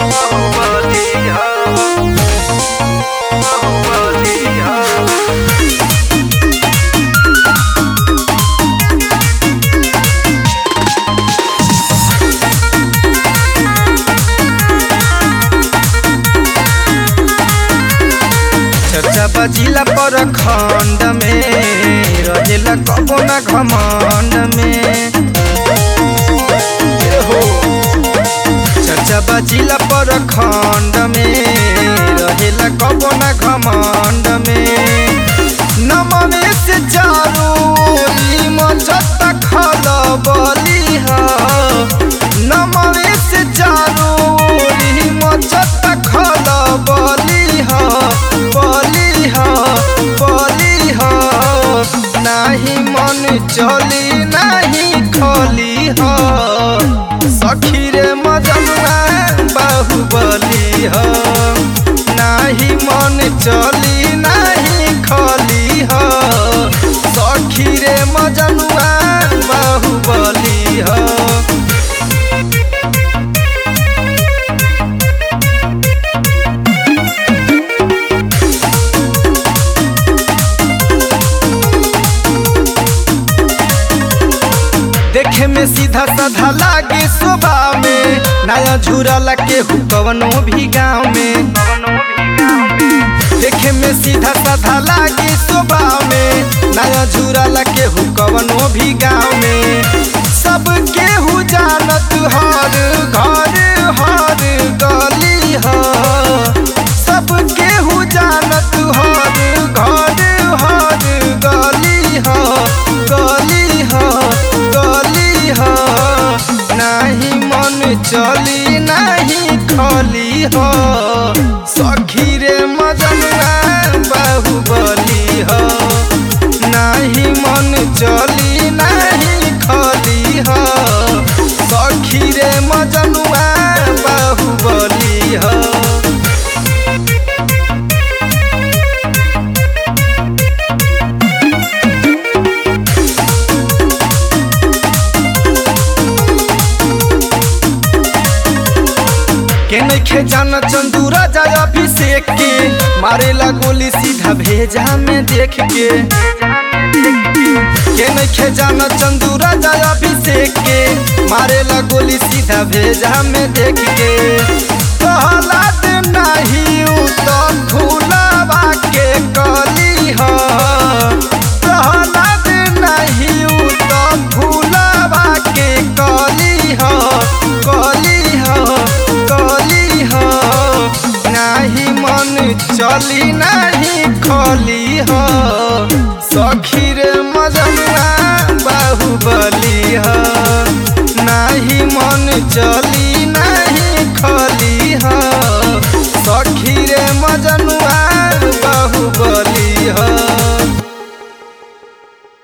चर्चा बजिला पर खंड में रहेला कबो ना घमंड में चर्चा बजिला पर खंड में रहेला कबो ना घमंड में नमने से चारों मचता खल बली नमने से चारों मचता खल बली नाही मन चली नहीं खली सखी रे मजनुआ बाहुबली नाही मन चली नहीं खली सखी रे मजनुआ बाहुबली देखे में सीधा साधा लागे स्वभाव में नया झूरा लगे कवनो भी गाँव में देखे में सीधा साधा लागे स्वभाव में नया झूरा लगे कवनो भी गाँव में सबके हु जानत हर घर हर गली सबके हु जानत हर घर हर गली नहीं मन चली नहीं खली सखी रे मजनुआ बाहुबली नहीं मन चली नहीं खली सखी रे मजनुआ बाहुबली के नइखे जाना चंदू राजा अभिषेक के मारेला गोली सीधा भेजा में देख के नइखे जाना चंदू राजा अभिषेक के मारेला गोली सीधा भेजा में देख के प्रहलाद नहीं तो फूलवा के कली प्रहलाद नहीं तो फूलवा के कली नहीं मन चली नहीं खली सखी रे